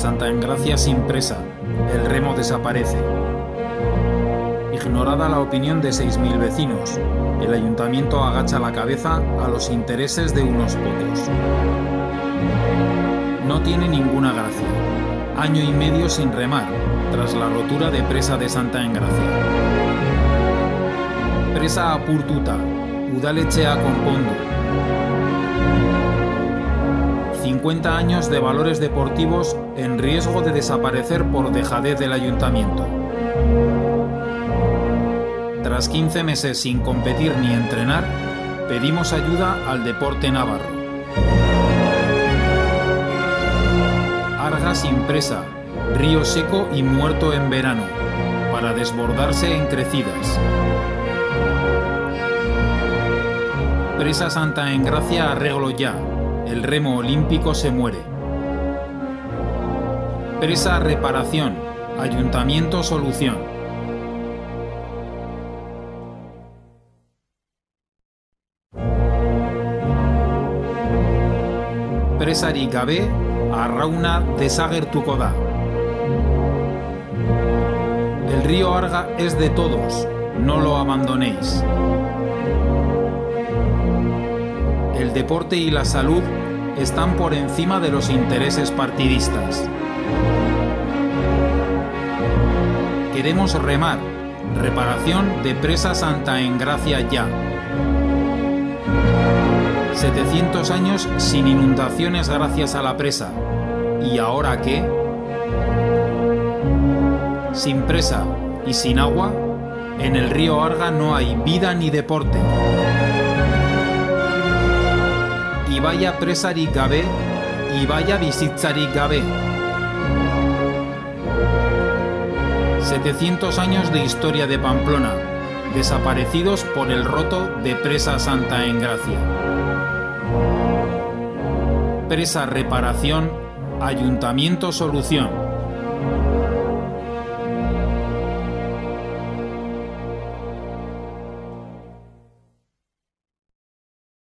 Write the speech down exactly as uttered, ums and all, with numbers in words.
Santa Engracia sin presa. El remo desaparece. Ignorada la opinión de seis mil vecinos, el ayuntamiento agacha la cabeza a los intereses de unos pocos. No tiene ninguna gracia. Año y medio sin remar, tras la rotura de presa de Santa Engracia. Presa apurtuta, udaletxea konpondu. cincuenta años de valores deportivos en riesgo de desaparecer por dejadez del ayuntamiento. Tras quince meses sin competir ni entrenar, pedimos ayuda al deporte navarro. Arga sin presa, río seco y muerto en verano, para desbordarse en crecidas. Presa Santa Engracia arreglo ya, el remo olímpico se muere. Presa reparación, ayuntamiento solución. Presarik gabe, arrauna desagertuko da. El río Arga es de todos, no lo abandonéis. El deporte y la salud están por encima de los intereses partidistas. Queremos remar, reparación de presa Santa Engracia ya. setecientos años sin inundaciones gracias a la presa. ¿Y ahora qué? Sin presa y sin agua, en el río Arga no hay vida ni deporte. Y vaya presarik gabe, y vaya bizitzarik gabe. setecientos años de historia de Pamplona, desaparecidos por el roto de presa Santa Engracia. Presa reparación, ayuntamiento solución.